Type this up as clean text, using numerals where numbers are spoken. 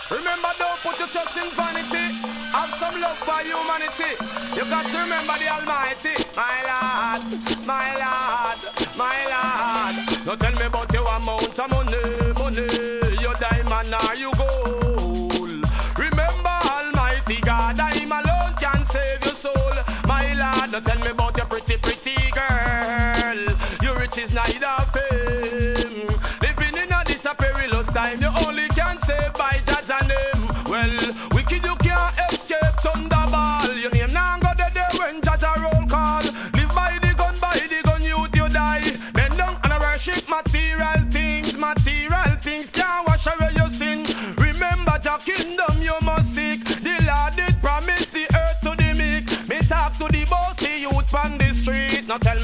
Remember, don't put your trust in vanity. Have some love for humanity. You got to remember the Almighty. My Lord, my Lord, my Lord. Now tell me about your amount of money, your diamond or your gold. Remember, Almighty God, I'm alone can save your soul. My Lord, now tell me about your pretty, pretty girl. Your riches neither fame. Living in a this a perilous time, you only can save by Judge and name. Well, wicked you can't escape thunderball. Your name now go there when Judge a roll call. Live by the gun, youth you die. Bend down and worship material things can't wash away your sin. Remember your kingdom you must seek. The Lord did promise the earth to the meek. Me talk to the bossy youth on the street. Now tell me